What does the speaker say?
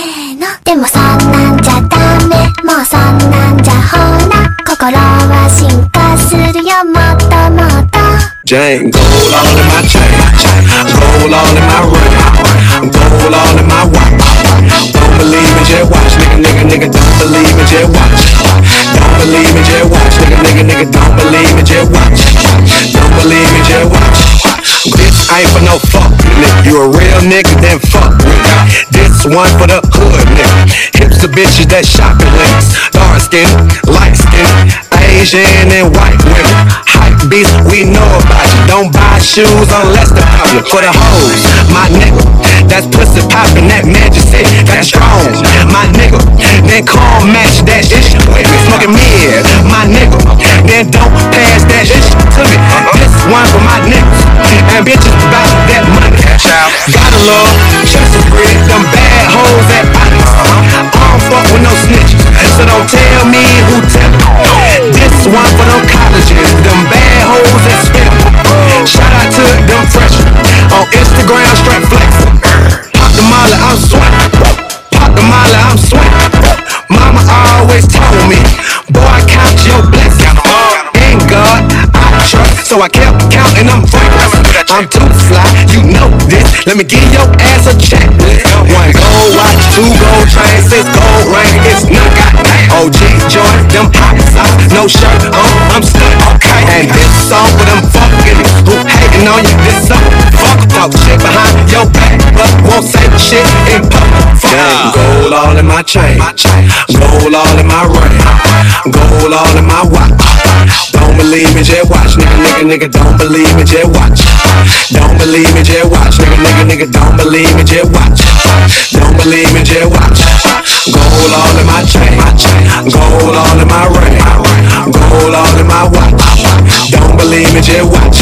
ーのでもそんなんじゃダメもうそんなんじゃほら心は進化するよもっともっと Jane, gold all in my chain, gold all in my ring, gold all in my watch. Don't believe me, just watch, nigga, don't believe me, just watch. Don't believe me, just watch, nigga, don't believe me, just watch. Don't believe me, just watch. This ain't for no fuck, nigga. You a real nigga, then fuck with me. This one for the hood, nigga. Hips of bitches that shopping links. Dark skin, light skin, Asian and white women. Hype beast, we know about you. Don't buy shoes unless they're popular. For the hoes, my nigga. That's pussy poppin', that magic shit. That's strong, my nigga. Then call match that shit with me. Smoking mid, my nigga. Then don't pass that shit to me. This one for my niggas. And bitches about that money. Gotta love, just a bread. Them bad hoes that bodies. I don't fuck with no snitches. So don't tell me who tell me. This one for them colleges. Them bad hoes that spit. Shout out to them freshmen. On Instagram, straight flexing. Pop the molly, I'm sweating. Pop the molly, I'm sweating. Mama always told me, boy, count your blessings. In God, I trust. So I kept counting them francs. I'm too fly, you know this. Let me give your ass a checklist. 1 gold watch, 2 gold chains, 6 gold ring. It's none. OG joint, them hot sauce, no shirt on, I'm stuck. Okay, and this song for them fucking niggas who hating on you. This song, fuck talk shit behind your back, but won't say shit in public. Damn, gold all in my chain, gold all in my ring, gold all in my watch. Don't believe me, just watch, nigga, don't believe me, just watch. Don't believe me, just watch, nigga, don't believe me, just watch. Don't believe me, just watch. Gold all in my chain, gold all in my ring, gold all in my watch. Don't believe me, just watch.